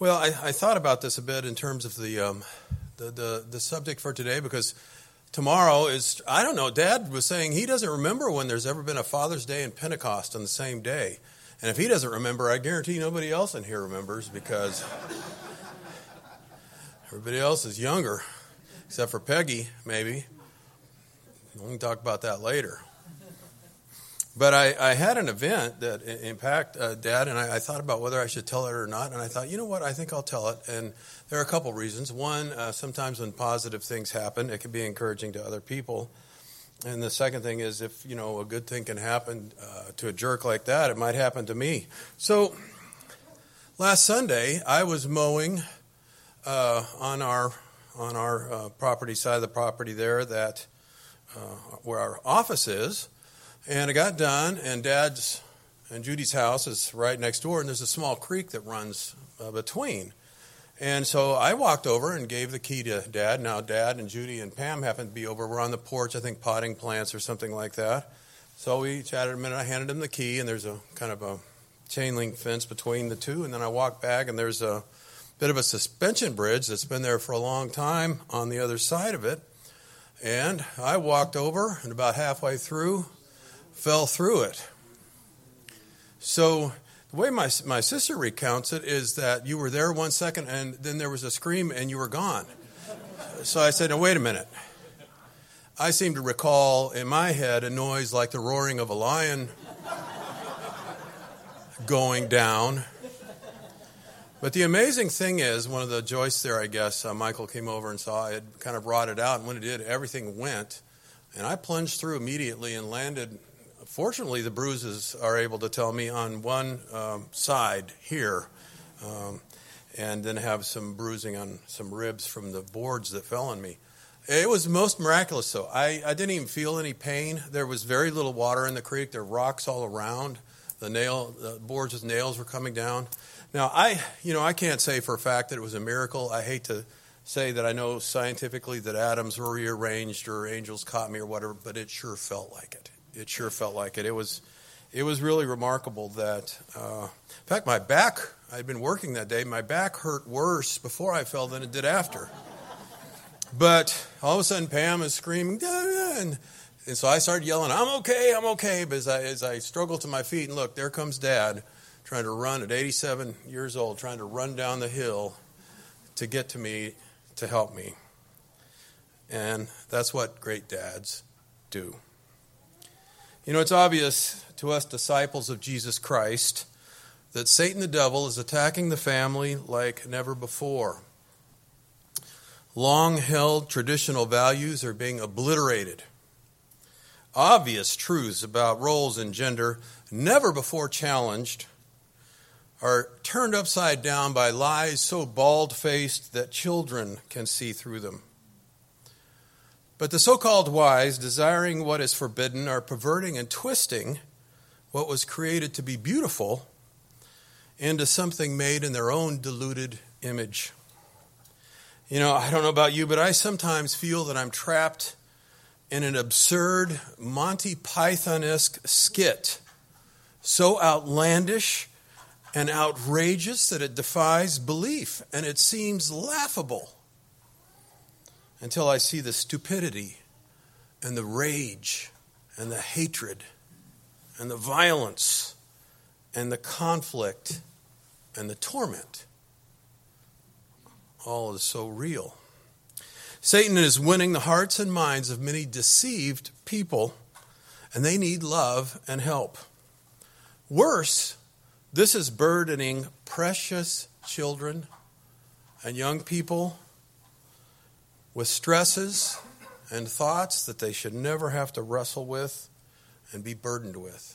Well, I thought about this a bit in terms of the subject for today, because tomorrow is, I don't know, Dad was saying he doesn't remember when there's ever been a Father's Day and Pentecost on the same day. And if he doesn't remember, I guarantee nobody else in here remembers, because everybody else is younger, except for Peggy, maybe. We can talk about that later. But I had an event that impacted Dad, and I thought about whether I should tell it or not. And I thought, you know what, I think I'll tell it. And there are a couple reasons. One, sometimes when positive things happen, it can be encouraging to other people. And the second thing is, if, you know, a good thing can happen to a jerk like that, it might happen to me. So last Sunday, I was mowing on our property, side of the property there, that where our office is. And I got done, and Dad's and Judy's house is right next door, and there's a small creek that runs between. And so I walked over and gave the key to Dad. Now, Dad and Judy and Pam happened to be over. We're on the porch, I think, potting plants or something like that. So we chatted a minute. I handed them the key, and there's a kind of a chain link fence between the two. And then I walked back, and there's a bit of a suspension bridge that's been there for a long time on the other side of it. And I walked over, and about halfway through, fell through it. So the way my sister recounts it is that you were there 1 second, and then there was a scream, and you were gone. So I said, now, wait a minute. I seem to recall in my head a noise like the roaring of a lion going down. But the amazing thing is, one of the joists there, I guess, Michael came over and saw it kind of rotted out, and when it did, everything went. And I plunged through immediately and landed. Fortunately, the bruises are able to tell me on one side here, and then have some bruising on some ribs from the boards that fell on me. It was most miraculous, though. I didn't even feel any pain. There was very little water in the creek. There were rocks all around. The boards with nails were coming down. Now, I can't say for a fact that it was a miracle. I hate to say that I know scientifically that atoms were rearranged or angels caught me or whatever, but it sure felt like it. It sure felt like it. It was really remarkable that, in fact, my back, I'd been working that day, my back hurt worse before I fell than it did after. But all of a sudden, Pam is screaming, and so I started yelling, I'm okay. But as I struggled to my feet, and look, there comes Dad, trying to run at 87 years old, trying to run down the hill to get to me, to help me. And that's what great dads do. You know, it's obvious to us disciples of Jesus Christ that Satan the devil is attacking the family like never before. Long-held traditional values are being obliterated. Obvious truths about roles and gender, never before challenged, are turned upside down by lies so bald-faced that children can see through them. But the so-called wise, desiring what is forbidden, are perverting and twisting what was created to be beautiful into something made in their own deluded image. You know, I don't know about you, but I sometimes feel that I'm trapped in an absurd Monty Python-esque skit, so outlandish and outrageous that it defies belief, and it seems laughable. Until I see the stupidity and the rage and the hatred and the violence and the conflict and the torment. All is so real. Satan is winning the hearts and minds of many deceived people, and they need love and help. Worse, this is burdening precious children and young people with stresses and thoughts that they should never have to wrestle with and be burdened with.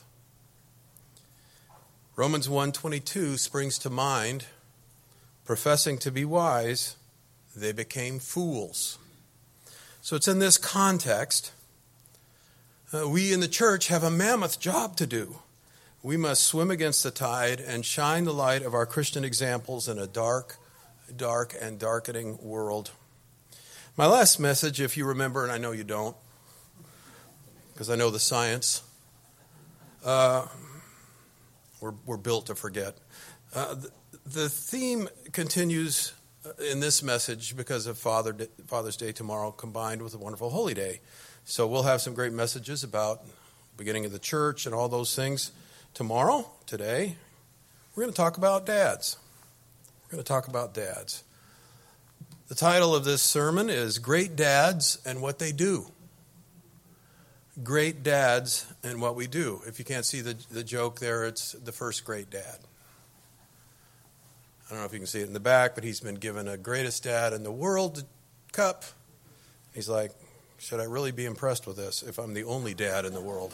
Romans 1:22 springs to mind. Professing to be wise, they became fools. So it's in this context, we in the church have a mammoth job to do. We must swim against the tide and shine the light of our Christian examples in a dark, dark, and darkening world. My last message, if you remember, and I know you don't, because I know the science, we're built to forget. The theme continues in this message because of Father's Day tomorrow, combined with a wonderful Holy Day. So we'll have some great messages about beginning of the church and all those things tomorrow. Today, we're going to talk about dads. We're going to talk about dads. The title of this sermon is Great Dads and What They Do. Great dads and what we do. If you can't see the joke there, it's the first great dad. I don't know if you can see it in the back, but he's been given a greatest dad in the world cup. He's like, should I really be impressed with this if I'm the only dad in the world?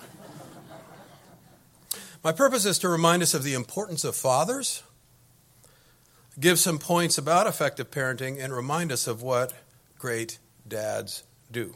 My purpose is to remind us of the importance of fathers, give some points about effective parenting, and remind us of what great dads do.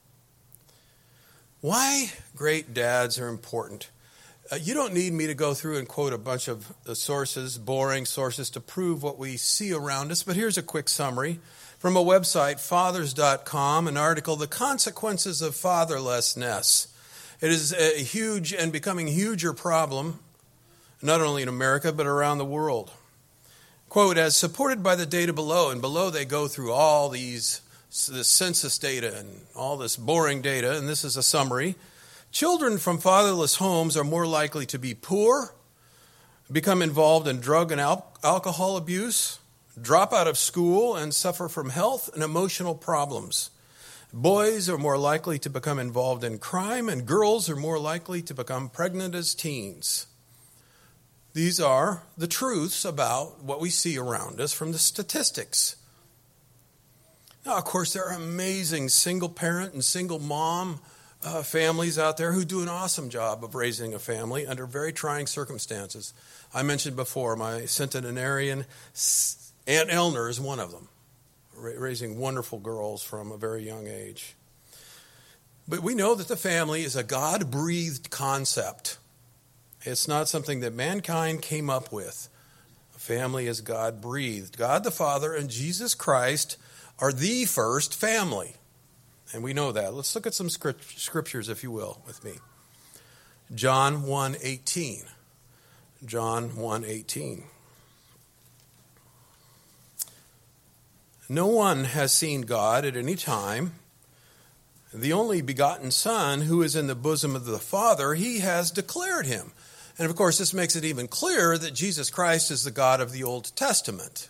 Why great dads are important. You don't need me to go through and quote a bunch of sources, boring sources, to prove what we see around us, but here's a quick summary from a website, fathers.com, an article, The Consequences of Fatherlessness. It is a huge and becoming huger problem, not only in America, but around the world. Quote, as supported by the data below, and below they go through all this census data and all this boring data, and this is a summary. Children from fatherless homes are more likely to be poor, become involved in drug and alcohol abuse, drop out of school, and suffer from health and emotional problems. Boys are more likely to become involved in crime, and girls are more likely to become pregnant as teens. These are the truths about what we see around us from the statistics. Now, of course, there are amazing single parent and single mom families out there who do an awesome job of raising a family under very trying circumstances. I mentioned before, my centenarian Aunt Elner is one of them, raising wonderful girls from a very young age. But we know that the family is a God-breathed concept. It's not something that mankind came up with. A family is God-breathed. God the Father and Jesus Christ are the first family. And we know that. Let's look at some scriptures, if you will, with me. John 1:18. John 1:18. No one has seen God at any time. The only begotten Son, who is in the bosom of the Father, he has declared him. And of course, this makes it even clearer that Jesus Christ is the God of the Old Testament.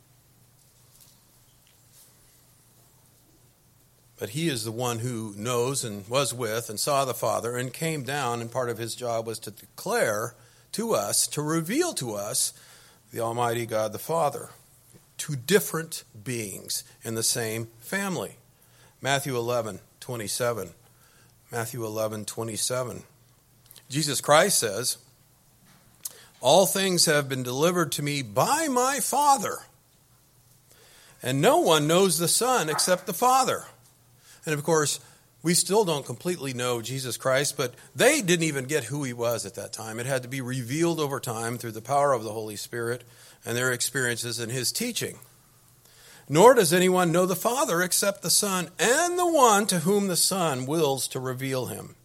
But he is the one who knows and was with and saw the Father and came down, and part of his job was to declare to us, to reveal to us, the Almighty God the Father. Two different beings in the same family. Matthew 11:27. Matthew 11:27. Jesus Christ says, all things have been delivered to me by my Father, and no one knows the Son except the Father. And of course, we still don't completely know Jesus Christ, but they didn't even get who he was at that time. It had to be revealed over time through the power of the Holy Spirit and their experiences in his teaching. Nor does anyone know the Father except the Son and the one to whom the Son wills to reveal him.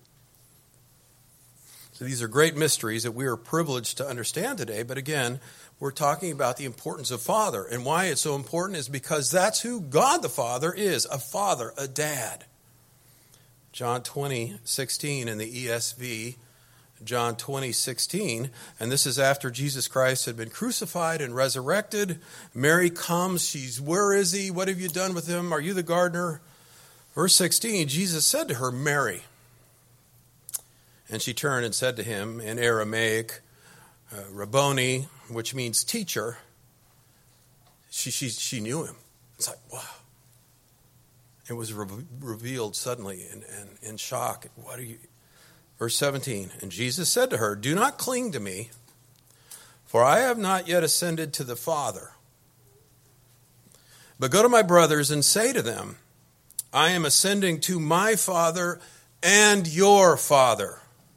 So these are great mysteries that we are privileged to understand today. But again, we're talking about the importance of father. And why it's so important is because that's who God the Father is, a father, a dad. John 20:16 in the ESV, John 20:16, and this is after Jesus Christ had been crucified and resurrected. Mary comes, where is he? What have you done with him? Are you the gardener? Verse 16, Jesus said to her, Mary. And she turned and said to him in Aramaic, Rabboni, which means teacher. She knew him. It's like, wow. It was revealed suddenly and in shock. What are you? Verse 17, and Jesus said to her, do not cling to me, for I have not yet ascended to the Father. But go to my brothers and say to them, I am ascending to my Father and your Father,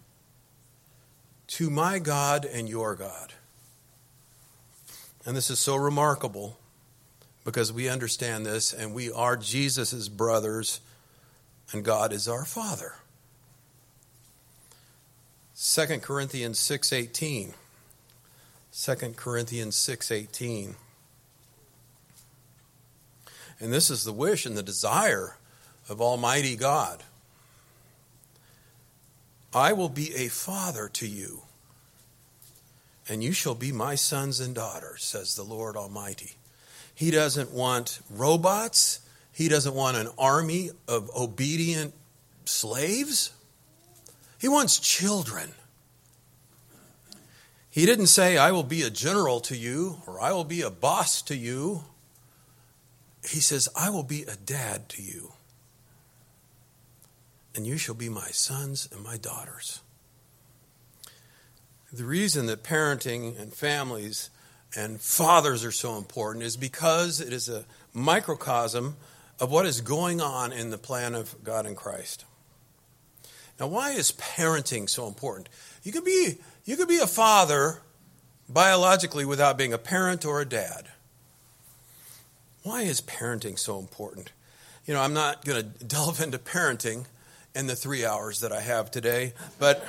to my God and your God. And this is so remarkable because we understand this and we are Jesus' brothers and God is our Father. 2 Corinthians 6:18. 2 Corinthians 6:18. And this is the wish and the desire of Almighty God. I will be a father to you, and you shall be my sons and daughters, says the Lord Almighty. He doesn't want robots. He doesn't want an army of obedient slaves. He wants children. He didn't say, I will be a general to you, or I will be a boss to you. He says, I will be a dad to you, and you shall be my sons and my daughters. The reason that parenting and families and fathers are so important is because it is a microcosm of what is going on in the plan of God in Christ. Now, why is parenting so important? You could be a father biologically without being a parent or a dad. Why is parenting so important? You know, I'm not going to delve into parenting in the 3 hours that I have today, but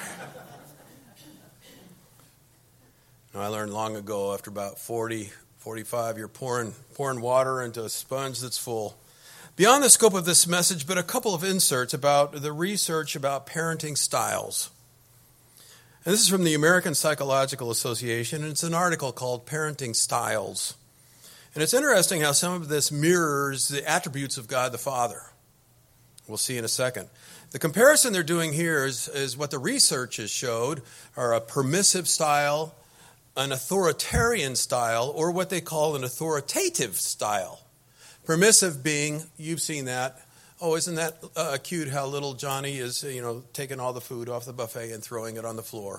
I learned long ago, after about 40, 45, you're pouring water into a sponge that's full. Beyond the scope of this message, but a couple of inserts about the research about parenting styles. And this is from the American Psychological Association, and it's an article called Parenting Styles. And it's interesting how some of this mirrors the attributes of God the Father. We'll see in a second. The comparison they're doing here is what the research has showed are a permissive style, an authoritarian style, or what they call an authoritative style. Permissive being, you've seen that. Oh, isn't that cute how little Johnny is, taking all the food off the buffet and throwing it on the floor.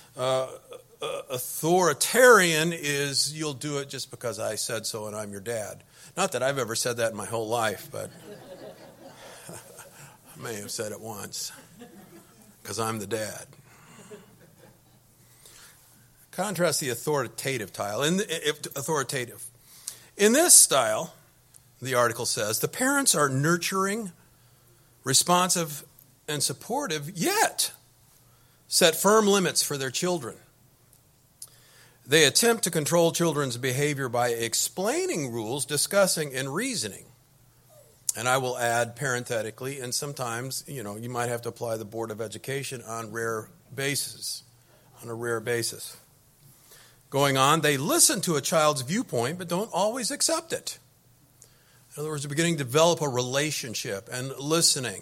Authoritarian is you'll do it just because I said so and I'm your dad. Not that I've ever said that in my whole life, but I may have said it once because I'm the dad. Contrast the authoritative style. In this style, the article says, the parents are nurturing, responsive, and supportive, yet set firm limits for their children. They attempt to control children's behavior by explaining rules, discussing, and reasoning. And I will add parenthetically, and sometimes, you might have to apply the Board of Education on a rare basis. Going on, they listen to a child's viewpoint, but don't always accept it. In other words, they're beginning to develop a relationship and listening.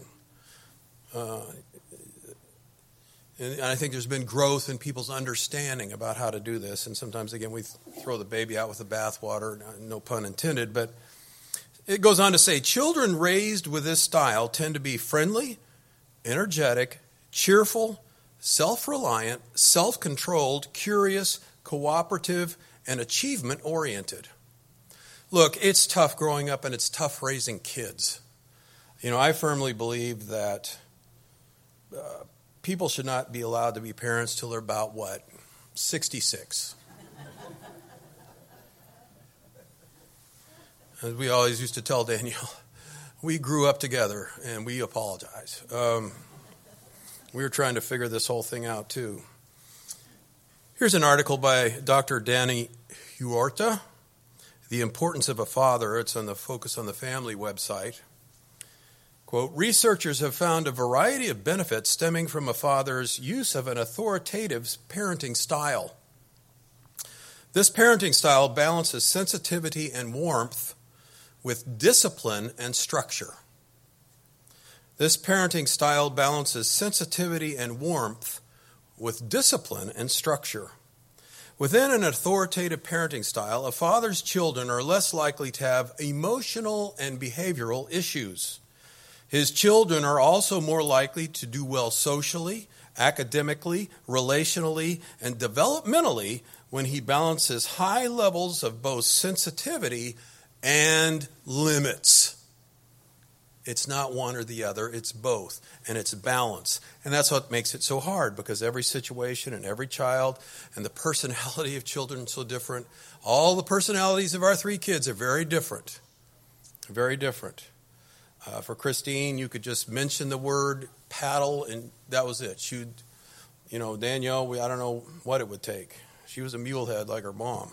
And I think there's been growth in people's understanding about how to do this. And sometimes, again, we throw the baby out with the bathwater, no pun intended. But it goes on to say, children raised with this style tend to be friendly, energetic, cheerful, self-reliant, self-controlled, curious, cooperative, and achievement-oriented. Look, it's tough growing up and it's tough raising kids. I firmly believe that people should not be allowed to be parents till they're about, 66. As we always used to tell Danielle, we grew up together and we apologize. We were trying to figure this whole thing out too. Here's an article by Dr. Danny Huerta, The Importance of a Father. It's on the Focus on the Family website. Quote, researchers have found a variety of benefits stemming from a father's use of an authoritative parenting style. This parenting style balances sensitivity and warmth with discipline and structure. This parenting style balances sensitivity and warmth with discipline and structure. Within an authoritative parenting style, a father's children are less likely to have emotional and behavioral issues. His children are also more likely to do well socially, academically, relationally, and developmentally when he balances high levels of both sensitivity and limits. It's not one or the other, it's both, and it's balance. And that's what makes it so hard, because every situation and every child and the personality of children is so different. All the personalities of our 3 kids are very different. Very different. For Christine, you could just mention the word paddle, and that was it. She'd, Danielle, I don't know what it would take. She was a mulehead like her mom.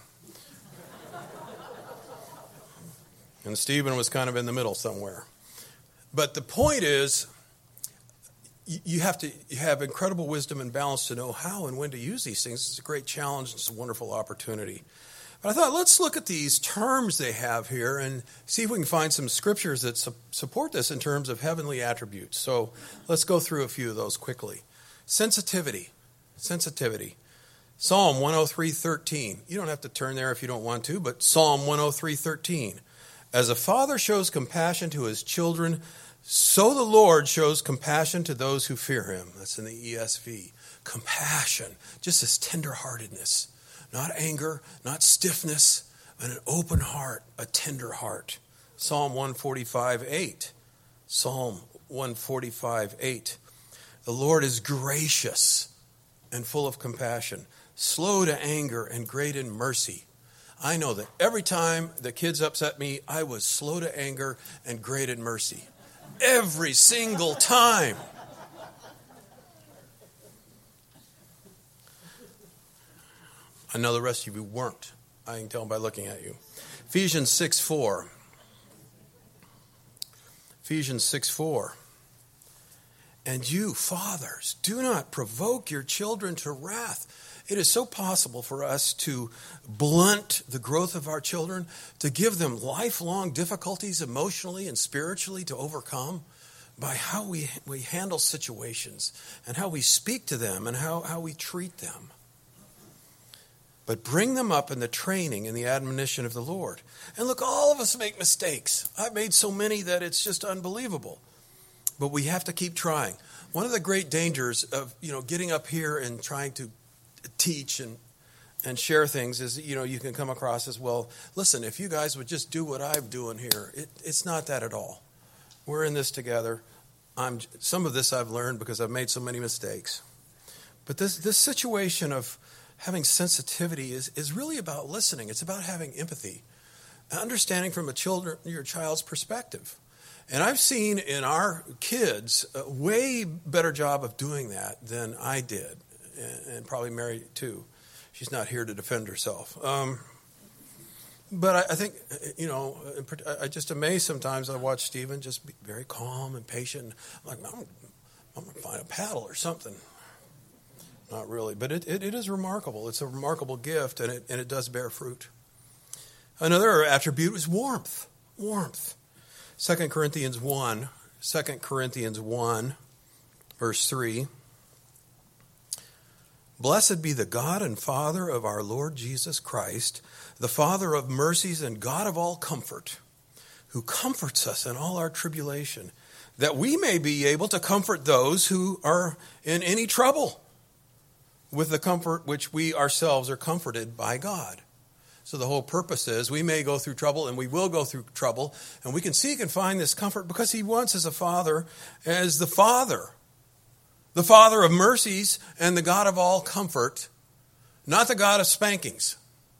And Stephen was kind of in the middle somewhere. But the point is, you have to have incredible wisdom and balance to know how and when to use these things. It's a great challenge. It's a wonderful opportunity. But I thought, let's look at these terms they have here and see if we can find some scriptures that support this in terms of heavenly attributes. So let's go through a few of those quickly. Sensitivity. Psalm 103:13. You don't have to turn there if you don't want to, but Psalm 103:13. As a father shows compassion to his children, so the Lord shows compassion to those who fear him. That's in the ESV. Compassion, just this tenderheartedness. Not anger, not stiffness, but an open heart, a tender heart. Psalm 145:8. Psalm 145:8. The Lord is gracious and full of compassion, slow to anger and great in mercy. I know that every time the kids upset me, I was slow to anger and great in mercy. Every single time. I know the rest of you weren't. I can tell by looking at you. Ephesians 6:4. Ephesians 6:4. And you, fathers, do not provoke your children to wrath. It is so possible for us to blunt the growth of our children, to give them lifelong difficulties emotionally and spiritually to overcome by how we handle situations and how we speak to them and how we treat them. But bring them up in the training and the admonition of the Lord. And look, all of us make mistakes. I've made so many that it's just unbelievable. But we have to keep trying. One of the great dangers of, getting up here and trying to teach and share things is, you can come across as, well, listen, if you guys would just do what I'm doing here, it's not that at all. We're in this together. Some of this I've learned because I've made so many mistakes. But this situation of having sensitivity is really about listening. It's about having empathy, understanding from your child's perspective. And I've seen in our kids a way better job of doing that than I did, and probably Mary too. She's not here to defend herself. But I think, I just amazed sometimes. I watch Stephen just be very calm and patient. I'm like, I'm going to find a paddle or something. Not really, but it is remarkable. It's a remarkable gift, and it does bear fruit. Another attribute is warmth. Warmth. 2 Corinthians 1, verse 3. Blessed be the God and Father of our Lord Jesus Christ, the Father of mercies and God of all comfort, who comforts us in all our tribulation, that we may be able to comfort those who are in any trouble with the comfort which we ourselves are comforted by God. So the whole purpose is we may go through trouble, and we will go through trouble, and we can seek and find this comfort because he wants as the Father of mercies and the God of all comfort, not the God of spankings.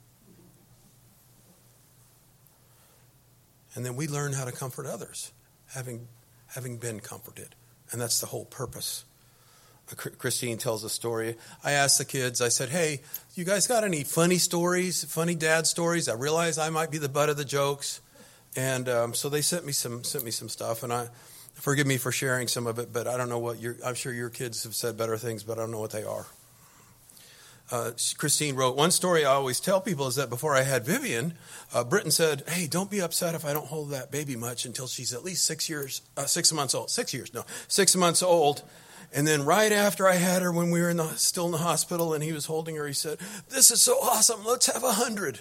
And then we learn how to comfort others, having been comforted. And that's the whole purpose. Christine tells a story. I asked the kids, I said, hey, you guys got any funny stories, funny dad stories? I realize I might be the butt of the jokes. And so they sent me some stuff. And forgive me for sharing some of it, but I don't know I'm sure your kids have said better things, but I don't know what they are. Christine wrote, one story I always tell people is that before I had Vivian, Britton said, hey, don't be upset if I don't hold that baby much until she's at least 6 months old. 6 months old. And then right after I had her, when we were still in the hospital and he was holding her, he said, this is so awesome, let's have 100.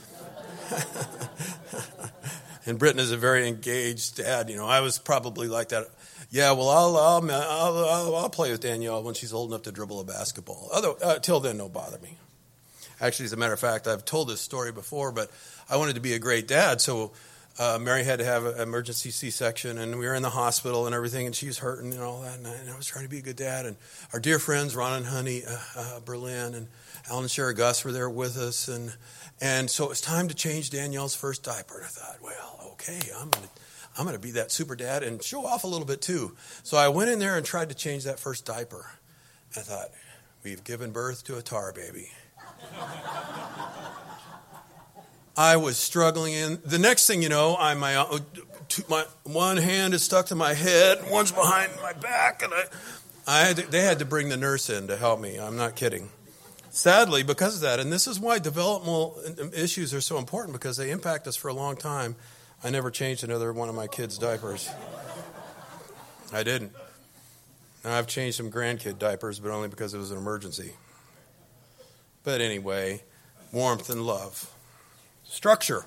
And Britton is a very engaged dad. I was probably like that. Yeah, well, I'll play with Danielle when she's old enough to dribble a basketball. Till then, don't bother me. Actually, as a matter of fact, I've told this story before, but I wanted to be a great dad, so Mary had to have an emergency C-section, and we were in the hospital and everything, and she was hurting and all that, and I was trying to be a good dad. And our dear friends, Ron and Honey Berlin and Alan and Sherry Gus were there with us, and so it was time to change Danielle's first diaper. And I thought, well, okay, I'm going to be that super dad and show off a little bit too. So I went in there and tried to change that first diaper. I thought, we've given birth to a tar baby. I was struggling in. The next thing you know, my one hand is stuck to my head, one's behind my back, and they had to bring the nurse in to help me. I'm not kidding. Sadly, because of that, and this is why developmental issues are so important, because they impact us for a long time. I never changed another one of my kids' diapers. I didn't. Now, I've changed some grandkid diapers, but only because it was an emergency. But anyway, warmth and love. Structure.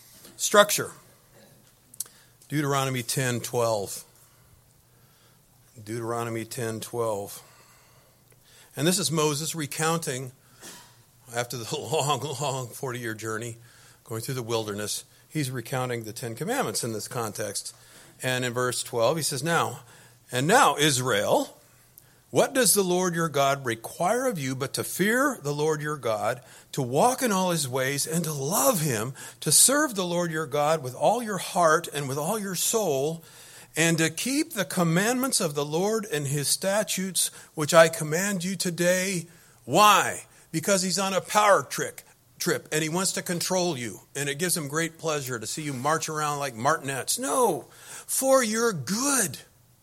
Deuteronomy 10:12. Deuteronomy 10:12. And this is Moses recounting, after the long 40-year journey, going through the wilderness, he's recounting the Ten Commandments in this context. And in verse 12, he says, Now, Israel, what does the Lord your God require of you but to fear the Lord your God, to walk in all his ways, and to love him, to serve the Lord your God with all your heart and with all your soul, and to keep the commandments of the Lord and his statutes, which I command you today? Why? Because he's on a power trip, and he wants to control you, and it gives him great pleasure to see you march around like martinettes. No, for your good.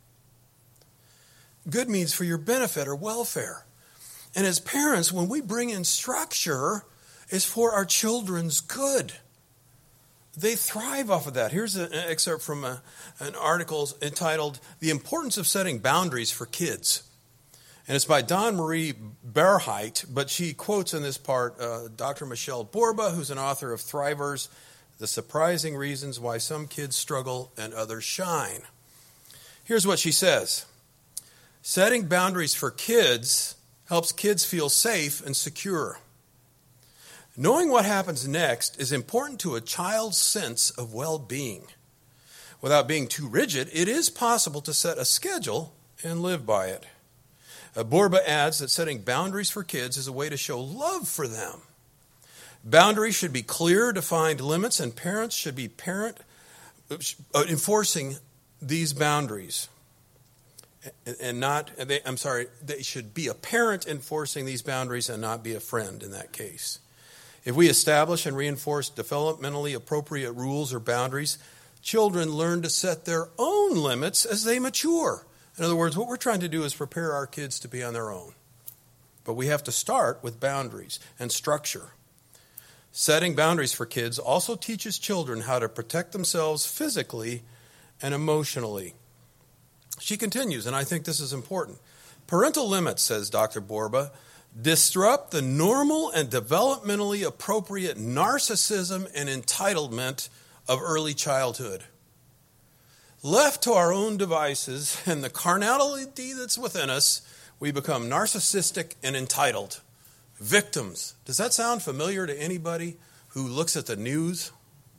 Good means for your benefit or welfare. And as parents, when we bring in structure, it's for our children's good. They thrive off of that. Here's an excerpt from an article entitled The Importance of Setting Boundaries for Kids. And it's by Dawn Marie Berheit, but she quotes in this part Dr. Michelle Borba, who's an author of Thrivers, The Surprising Reasons Why Some Kids Struggle and Others Shine. Here's what she says. Setting boundaries for kids helps kids feel safe and secure. Knowing what happens next is important to a child's sense of well-being. Without being too rigid, it is possible to set a schedule and live by it. Borba adds that setting boundaries for kids is a way to show love for them. Boundaries should be clear, defined limits, and parents should be enforcing these boundaries. They should be a parent enforcing these boundaries and not be a friend in that case. If we establish and reinforce developmentally appropriate rules or boundaries, children learn to set their own limits as they mature. In other words, what we're trying to do is prepare our kids to be on their own. But we have to start with boundaries and structure. Setting boundaries for kids also teaches children how to protect themselves physically and emotionally. She continues, and I think this is important. Parental limits, says Dr. Borba, disrupt the normal and developmentally appropriate narcissism and entitlement of early childhood. Left to our own devices and the carnality that's within us, we become narcissistic and entitled. Victims. Does that sound familiar to anybody who looks at the news?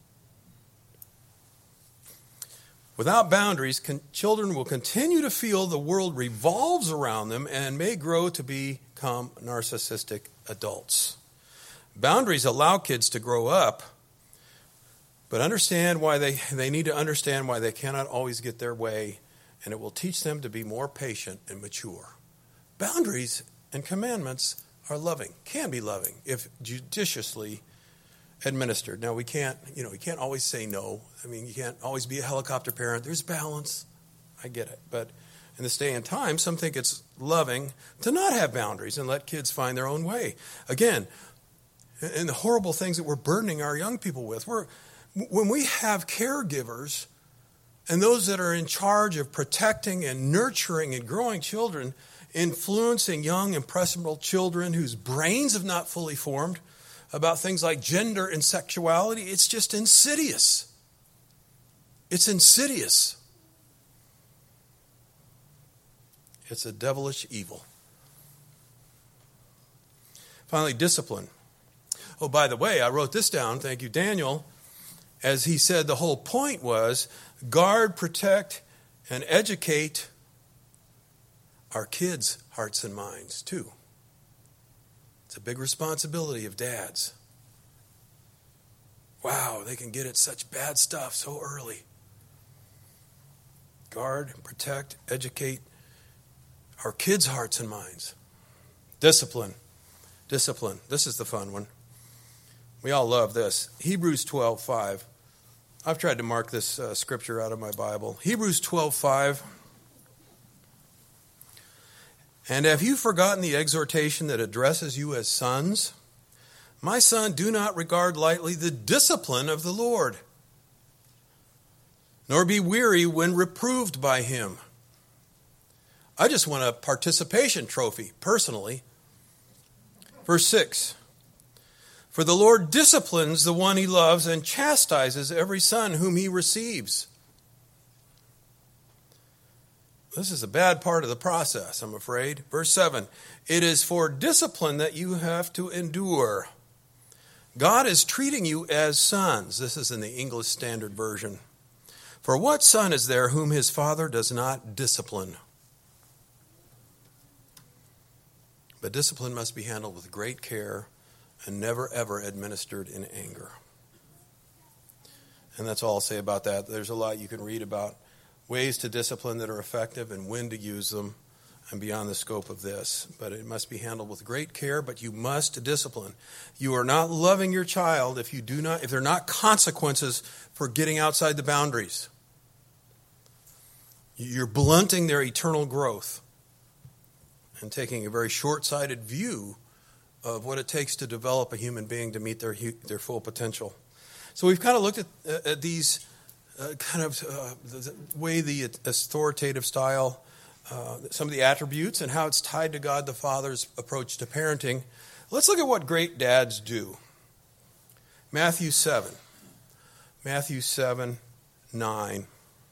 Without boundaries, children will continue to feel the world revolves around them and may grow to become narcissistic adults. Boundaries allow kids to grow up, but understand why they need to understand why they cannot always get their way, and it will teach them to be more patient and mature. Boundaries and commandments are loving, can be loving, if judiciously administered. Now, you can't always say no. I mean, you can't always be a helicopter parent. There's balance. I get it. But in this day and time, some think it's loving to not have boundaries and let kids find their own way. Again, and the horrible things that we're burdening our young people with. When we have caregivers and those that are in charge of protecting and nurturing and growing children, influencing young, impressionable children whose brains have not fully formed about things like gender and sexuality, it's just insidious. It's insidious. It's a devilish evil. Finally, discipline. Oh, by the way, I wrote this down. Thank you, Daniel. As he said, the whole point was guard, protect, and educate our kids' hearts and minds, too. It's a big responsibility of dads. Wow, they can get at such bad stuff so early. Guard, protect, educate our kids' hearts and minds. Discipline. Discipline. This is the fun one. We all love this. Hebrews 12:5. I've tried to mark this scripture out of my Bible. Hebrews 12:5. And have you forgotten the exhortation that addresses you as sons? My son, do not regard lightly the discipline of the Lord, nor be weary when reproved by him. I just want a participation trophy, personally. Verse 6. For the Lord disciplines the one he loves and chastises every son whom he receives. This is a bad part of the process, I'm afraid. Verse 7. It is for discipline that you have to endure. God is treating you as sons. This is in the English Standard Version. For what son is there whom his father does not discipline? But discipline must be handled with great care and never, ever administered in anger. And that's all I'll say about that. There's a lot you can read about ways to discipline that are effective and when to use them, and beyond the scope of this. But it must be handled with great care, but you must discipline. You are not loving your child if there are not consequences for getting outside the boundaries. You're blunting their eternal growth and taking a very short-sighted view of what it takes to develop a human being to meet their full potential. So we've kind of looked at these the way the authoritative style, some of the attributes and how it's tied to God the Father's approach to parenting. Let's look at what great dads do. Matthew 7:9.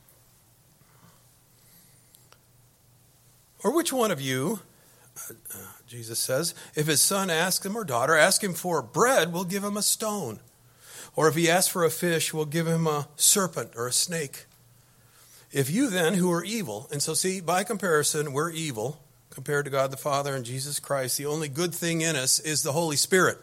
Or which one of you, Jesus says, if his son asks him or daughter, ask him for bread, we'll give him a stone. Or if he asks for a fish, we'll give him a serpent or a snake. If you then, who are evil, and so see, by comparison, we're evil compared to God the Father and Jesus Christ. The only good thing in us is the Holy Spirit.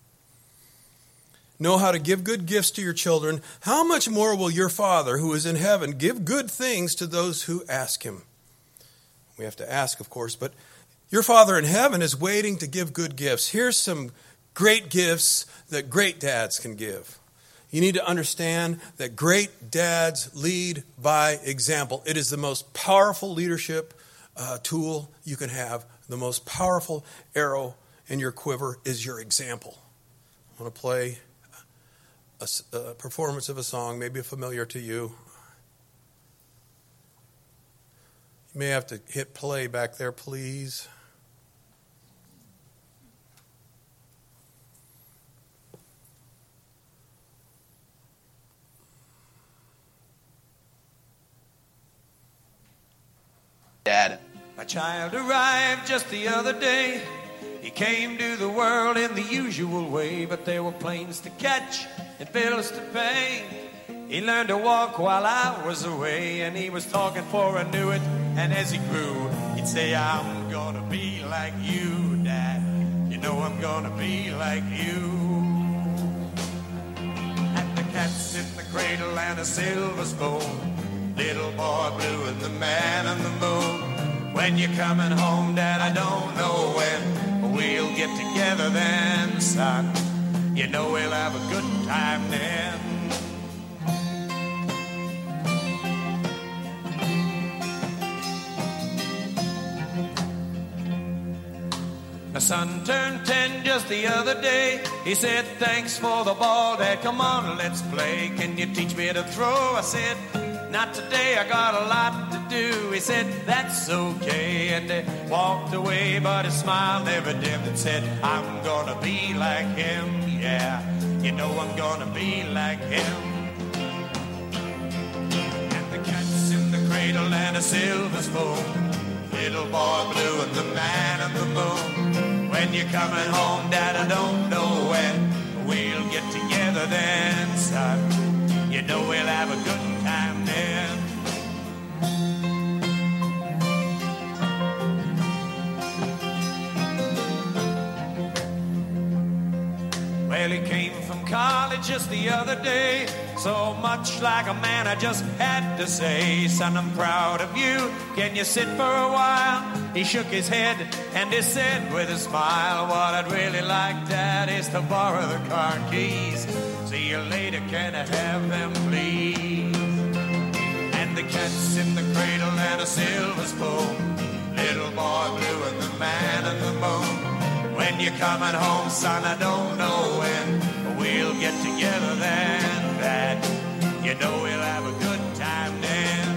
Know how to give good gifts to your children. How much more will your Father, who is in heaven, give good things to those who ask him? We have to ask, of course, but your Father in heaven is waiting to give good gifts. Here's some great gifts that great dads can give. You need to understand that great dads lead by example. It is the most powerful leadership tool you can have. The most powerful arrow in your quiver is your example. I want to play a performance of a song, maybe familiar to you. You may have to hit play back there, please. Dad. A child arrived just the other day. He came to the world in the usual way, but there were planes to catch and bills to pay. He learned to walk while I was away, and he was talking before I knew it. And as he grew, he'd say, I'm gonna be like you, Dad. You know I'm gonna be like you. And the cat's in the cradle and a silver spoon. Little boy blue and the man on the moon. When you're coming home, Dad, I don't know when, but we'll get together then, son. You know we'll have a good time then. My son turned 10 just the other day. He said, thanks for the ball, Dad, come on, let's play. Can you teach me to throw? I said, not today, I got a lot to do. He said, that's okay, and he walked away, but his smile never dimmed and said, I'm gonna be like him, yeah, you know I'm gonna be like him. And the cat's in the cradle and a silver spoon. Little boy blue and the man on the moon. When you're coming home, Dad, I don't know when, we'll get together then, son. You know we'll have a good time then. Well, he came from college just the other day. so much like a man, I just had to say, son, I'm proud of you. Can you sit for a while? He shook his head and he said with a smile, what I'd really like, Dad, is to borrow the car keys. See you later, can I have them, please? And the cat's in the cradle and a silver spoon, little boy blue and the man in the moon. When you're coming home, son, I don't know when, but we'll get together then, Dad. You know we'll have a good time then.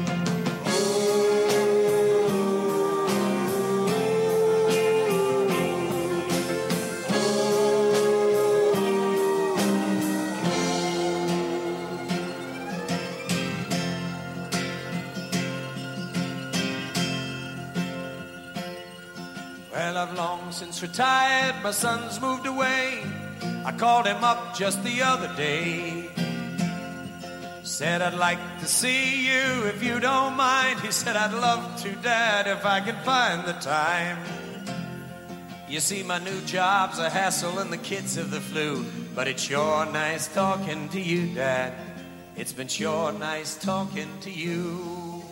Well, I've long since retired, my son's moved away. I called him up just the other day. Said I'd like to see you if you don't mind. He said I'd love to, Dad, if I could find the time. You see, my new job's a hassle and the kids have the flu, but it's sure nice talking to you, Dad. It's been sure nice talking to you.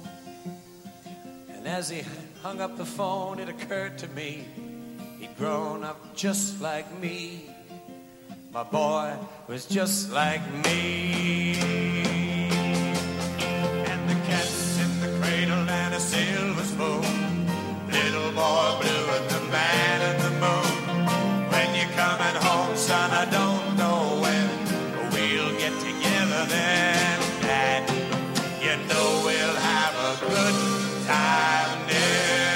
And as he hung up the phone, it occurred to me he'd grown up just like me. My boy was just like me. And the cat's in the cradle and a silver spoon, little boy blue and the man in the moon. When you're coming home, son, I don't know when, but we'll get together then, Dad. You know we'll have a good time then.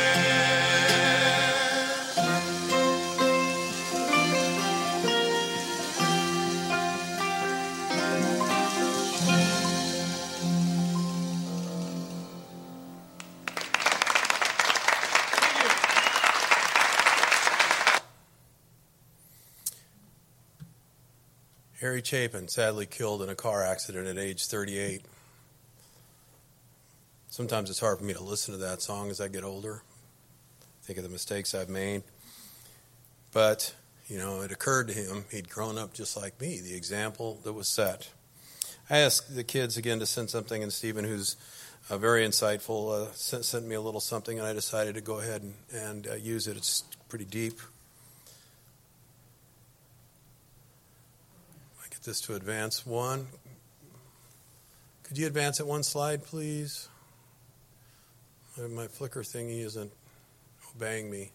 Harry Chapin, sadly killed in a car accident at age 38. Sometimes it's hard for me to listen to that song as I get older, think of the mistakes I've made. But, you know, it occurred to him he'd grown up just like me, the example that was set. I asked the kids again to send something, and Stephen, who's very insightful, sent me a little something, and I decided to go ahead and use it. It's pretty deep. This to advance one. Could you advance it one slide, please? My Flickr thingy isn't obeying me.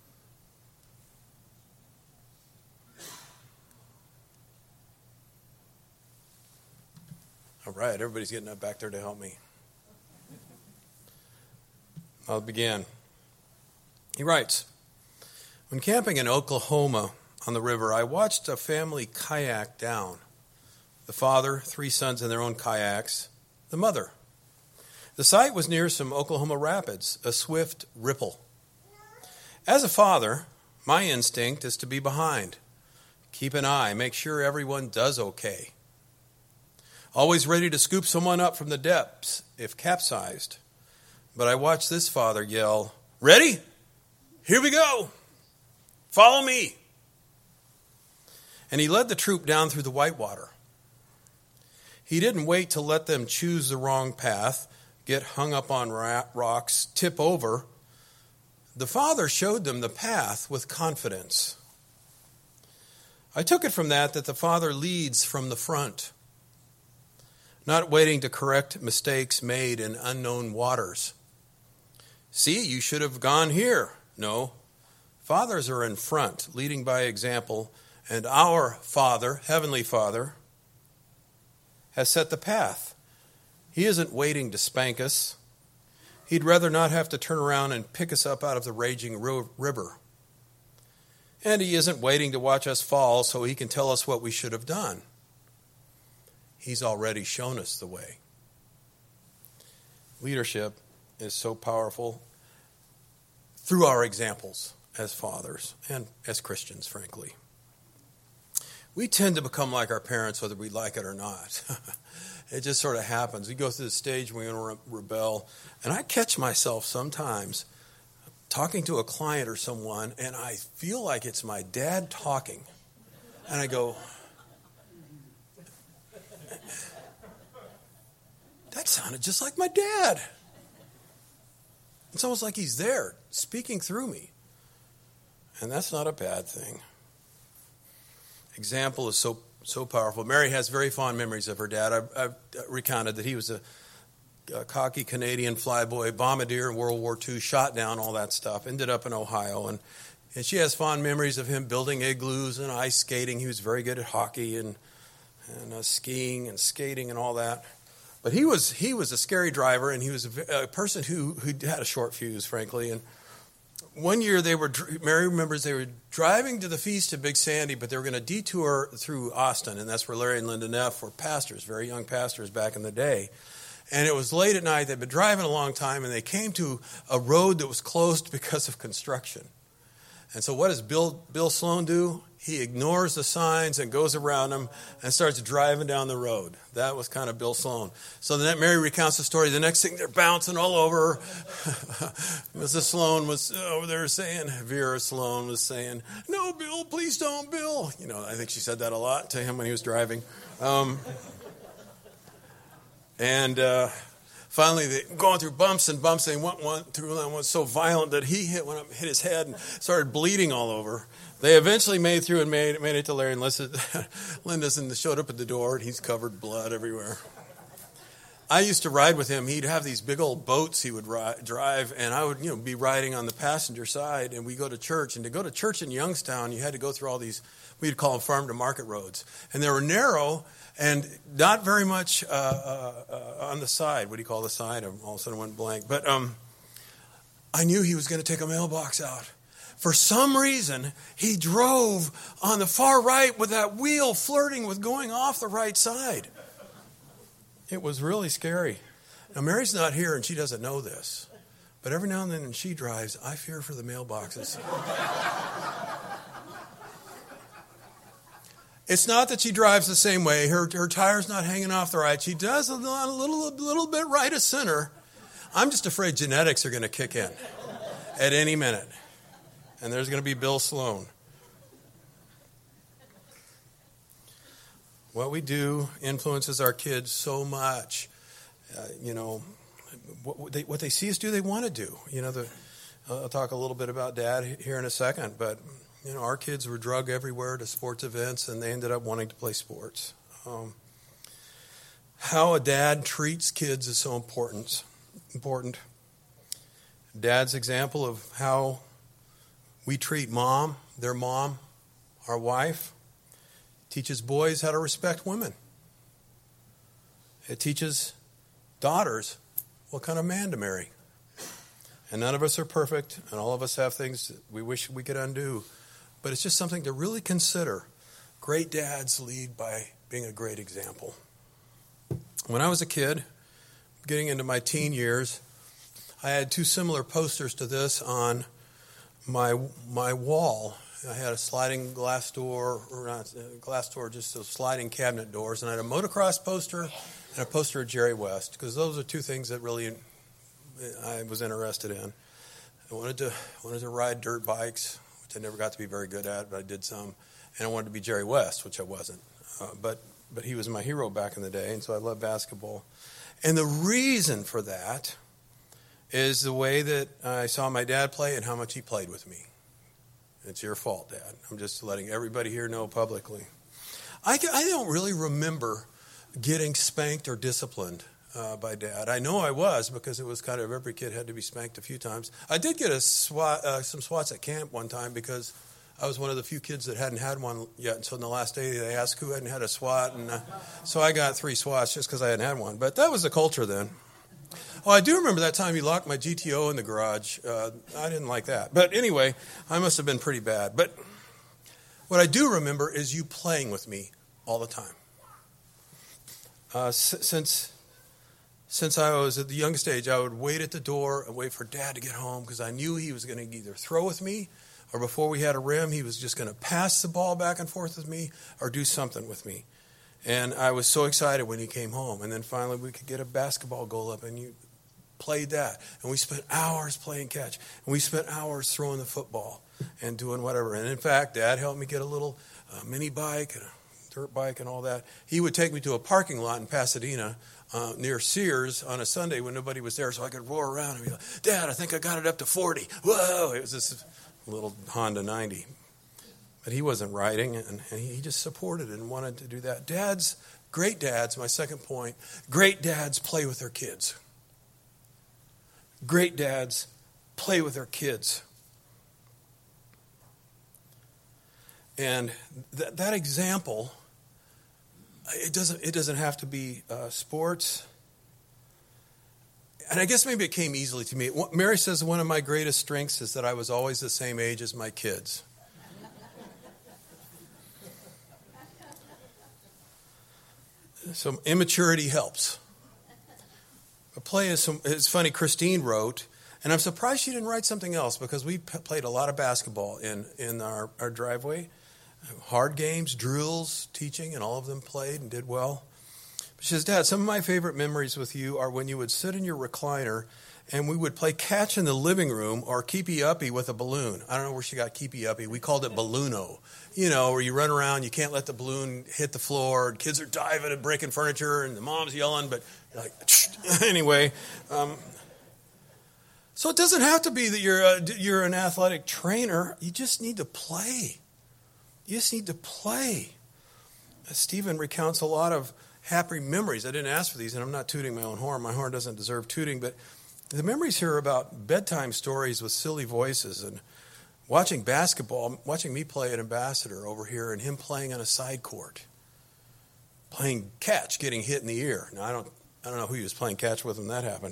All right, everybody's getting up back there to help me. I'll begin. He writes, when camping in Oklahoma on the river, I watched a family kayak down. The father, 3 sons in their own kayaks, the mother. The site was near some Oklahoma rapids, a swift ripple. As a father, my instinct is to be behind. Keep an eye, make sure everyone does okay. Always ready to scoop someone up from the depths if capsized. But I watched this father yell, "Ready? Here we go. Follow me." And he led the troop down through the whitewater. He didn't wait to let them choose the wrong path, get hung up on rocks, tip over. The Father showed them the path with confidence. I took it from that the Father leads from the front, not waiting to correct mistakes made in unknown waters. See, you should have gone here. No, fathers are in front, leading by example. And our Father, Heavenly Father, has set the path. He isn't waiting to spank us. He'd rather not have to turn around and pick us up out of the raging river. And he isn't waiting to watch us fall so he can tell us what we should have done. He's already shown us the way. Leadership is so powerful through our examples as fathers and as Christians, frankly. We tend to become like our parents whether we like it or not. It just sort of happens. We go through the stage when we want to rebel. And I catch myself sometimes talking to a client or someone, and I feel like it's my dad talking. And I go, sounded just like my dad. It's almost like he's there speaking through me. And that's not a bad thing. Example is so powerful. Mary has very fond memories of her dad. I've recounted that he was a cocky Canadian flyboy, bombardier in World War II, shot down, all that stuff, ended up in Ohio. And she has fond memories of him building igloos and ice skating. He was very good at hockey and skiing and skating and all that. But he was a scary driver, and he was a person who had a short fuse, frankly. And one year Mary remembers they were driving to the feast of Big Sandy, but they were going to detour through Austin, and that's where Larry and Linda Neff were pastors, very young pastors back in the day. And it was late at night. They'd been driving a long time, and they came to a road that was closed because of construction. And so what does Bill Sloan do? He ignores the signs and goes around them and starts driving down the road. That was kind of Bill Sloan. So then Mary recounts the story. The next thing, they're bouncing all over. Mrs. Sloan was over there saying, Vera Sloan was saying, "No, Bill, please don't, Bill." You know, I think she said that a lot to him when he was driving. Finally, they going through bumps and bumps. They went through one was so violent that he hit his head and started bleeding all over. They eventually made through and made it to Larry and Linda's, and showed up at the door, and he's covered in blood everywhere. I used to ride with him. He'd have these big old boats he would drive, and I would be riding on the passenger side, and we'd go to church. And to go to church in Youngstown, you had to go through all these, we'd call them farm-to-market roads. And they were narrow and not very much on the side. What do you call the side? All of a sudden I went blank. But I knew he was going to take a mailbox out. For some reason, he drove on the far right with that wheel flirting with going off the right side. It was really scary. Now, Mary's not here, and she doesn't know this. But every now and then when she drives, I fear for the mailboxes. It's not that she drives the same way. Her tire's not hanging off the right. She does a little bit right of center. I'm just afraid genetics are going to kick in at any minute. And there's going to be Bill Sloan. What we do influences our kids so much. What they see us do, they want to do. I'll talk a little bit about Dad here in a second, but our kids were drugged everywhere to sports events, and they ended up wanting to play sports. How a dad treats kids is so important. Dad's example of how we treat their mom, our wife, teaches boys how to respect women. It teaches daughters what kind of man to marry. And none of us are perfect, and all of us have things that we wish we could undo. But it's just something to really consider. Great dads lead by being a great example. When I was a kid, getting into my teen years, I had two similar posters to this on my wall. I had a sliding glass door, or not a glass door, just those sliding cabinet doors. And I had a motocross poster and a poster of Jerry West, because those are two things that really I was interested in. I wanted to ride dirt bikes, which I never got to be very good at, but I did some. And I wanted to be Jerry West, which I wasn't. But he was my hero back in the day, and so I love basketball. And the reason for that is the way that I saw my dad play and how much he played with me. It's your fault, Dad. I'm just letting everybody here know publicly. I don't really remember getting spanked or disciplined by Dad. I know I was, because it was kind of every kid had to be spanked a few times. I did get some swats at camp one time, because I was one of the few kids that hadn't had one yet. And so on the last day, they asked who hadn't had a swat. And so I got 3 swats just because I hadn't had one. But that was the culture then. Oh, I do remember that time he locked my GTO in the garage. I didn't like that. But anyway, I must have been pretty bad. But what I do remember is you playing with me all the time. Since I was at the youngest age, I would wait at the door and wait for Dad to get home, because I knew he was going to either throw with me, or before we had a rim, he was just going to pass the ball back and forth with me or do something with me. And I was so excited when he came home. And then finally we could get a basketball goal up, and you played that. And we spent hours playing catch. And we spent hours throwing the football and doing whatever. And in fact, Dad helped me get a little mini bike and a dirt bike and all that. He would take me to a parking lot in Pasadena near Sears on a Sunday when nobody was there, so I could roar around and be like, Dad, I think I got it up to 40. Whoa! It was this little Honda 90. But he wasn't riding, and he just supported it and wanted to do that. Great dads, my second point, great dads play with their kids. Great dads play with their kids. And that example, it doesn't have to be sports. And I guess maybe it came easily to me. Mary says one of my greatest strengths is that I was always the same age as my kids. So immaturity helps. But play is funny. Christine wrote, and I'm surprised she didn't write something else because we played a lot of basketball in our driveway. Hard games, drills, teaching, and all of them played and did well. But she says, Dad, some of my favorite memories with you are when you would sit in your recliner and we would play catch in the living room or keepy-uppy with a balloon. I don't know where she got keepy-uppy. We called it balloono. You know, where you run around, you can't let the balloon hit the floor. Kids are diving and breaking furniture, and the mom's yelling, but like, anyway. So it doesn't have to be that you're an athletic trainer. You just need to play. You just need to play. Stephen recounts a lot of happy memories. I didn't ask for these, and I'm not tooting my own horn. My horn doesn't deserve tooting, but the memories here are about bedtime stories with silly voices and watching basketball, watching me play at Ambassador over here and him playing on a side court, playing catch, getting hit in the ear. Now, I don't know who he was playing catch with when that happened.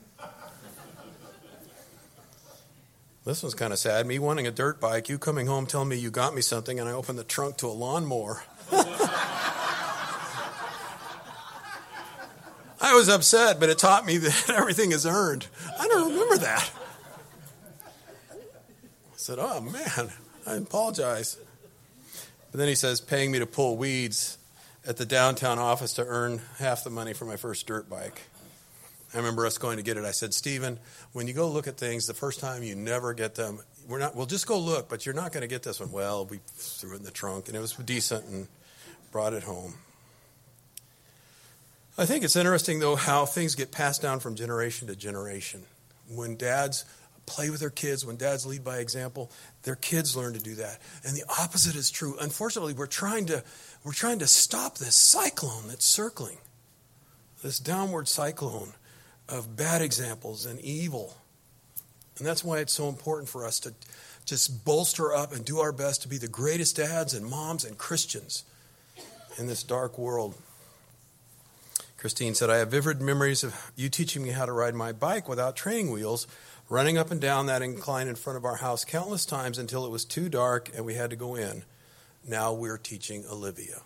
This one's kind of sad. Me wanting a dirt bike, you coming home telling me you got me something, and I opened the trunk to a lawnmower. I was upset, but it taught me that everything is earned. I don't remember that. I said, oh, man, I apologize. But then he says, paying me to pull weeds at the downtown office to earn half the money for my first dirt bike. I remember us going to get it. I said, Stephen, when you go look at things, the first time you never get them. We'll just go look, but you're not going to get this one. Well, we threw it in the trunk, and it was decent and brought it home. I think it's interesting, though, how things get passed down from generation to generation. When dads play with their kids, when dads lead by example, their kids learn to do that. And the opposite is true. Unfortunately, we're trying to stop this cyclone that's circling, this downward cyclone of bad examples and evil. And that's why it's so important for us to just bolster up and do our best to be the greatest dads and moms and Christians in this dark world. Christine said, I have vivid memories of you teaching me how to ride my bike without training wheels, running up and down that incline in front of our house countless times until it was too dark and we had to go in. Now we're teaching Olivia.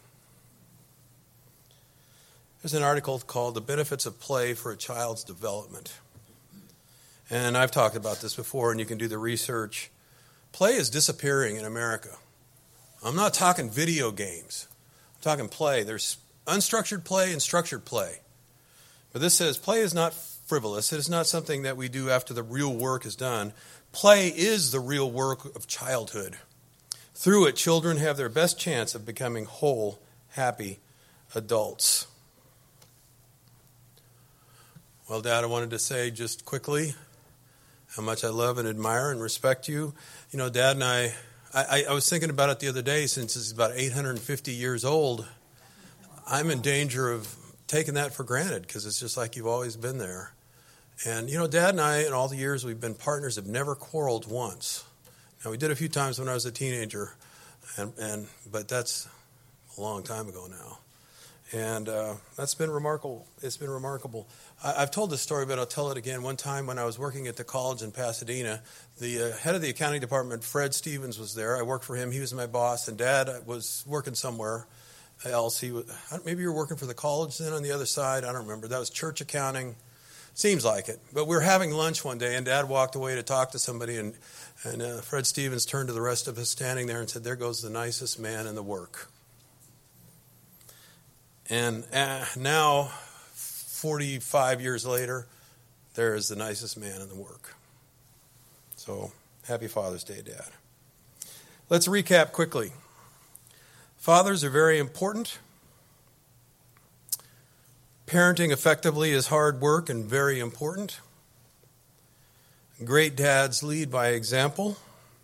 There's an article called The Benefits of Play for a Child's Development. And I've talked about this before, and you can do the research. Play is disappearing in America. I'm not talking video games. I'm talking play. There's unstructured play and structured play. But this says play is not frivolous. It is not something that we do after the real work is done. Play is the real work of childhood. Through it, children have their best chance of becoming whole, happy adults. Well, Dad, I wanted to say just quickly how much I love and admire and respect you. You know, Dad and I was thinking about it the other day, since it's about 850 years old. I'm in danger of taking that for granted because it's just like you've always been there. And, you know, Dad and I, in all the years we've been partners, have never quarreled once. Now, we did a few times when I was a teenager, but that's a long time ago now. And that's been remarkable. It's been remarkable. I've told this story, but I'll tell it again. One time when I was working at the college in Pasadena, the head of the accounting department, Fred Stevens, was there. I worked for him. He was my boss, and Dad was working somewhere else. Maybe you were working for the college then on the other side. I don't remember. That was church accounting. Seems like it. But we were having lunch one day, and Dad walked away to talk to somebody, and Fred Stevens turned to the rest of us standing there and said, there goes the nicest man in the work. And now, 45 years later, there is the nicest man in the work. So, happy Father's Day, Dad. Let's recap quickly. Fathers are very important. Parenting effectively is hard work and very important. Great dads lead by example.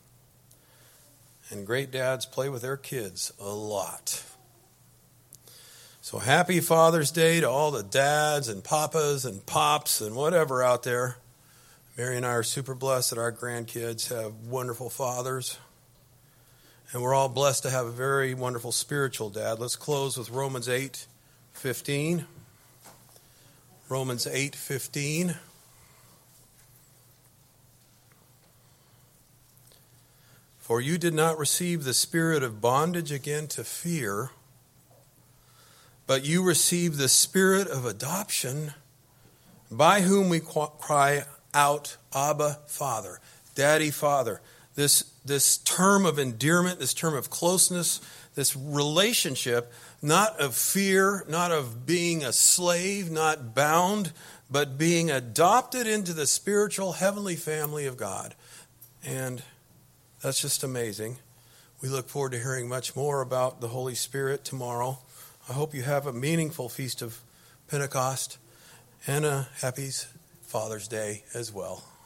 And great dads play with their kids a lot. So happy Father's Day to all the dads and papas and pops and whatever out there. Mary and I are super blessed that our grandkids have wonderful fathers. And we're all blessed to have a very wonderful spiritual dad. Let's close with Romans 8:15. Romans 8:15. For you did not receive the spirit of bondage again to fear, but you received the spirit of adoption, by whom we cry out, Abba, Father, Daddy, Father. This term of endearment, this term of closeness, this relationship, not of fear, not of being a slave, not bound, but being adopted into the spiritual heavenly family of God. And that's just amazing. We look forward to hearing much more about the Holy Spirit tomorrow. I hope you have a meaningful Feast of Pentecost and a happy Father's Day as well.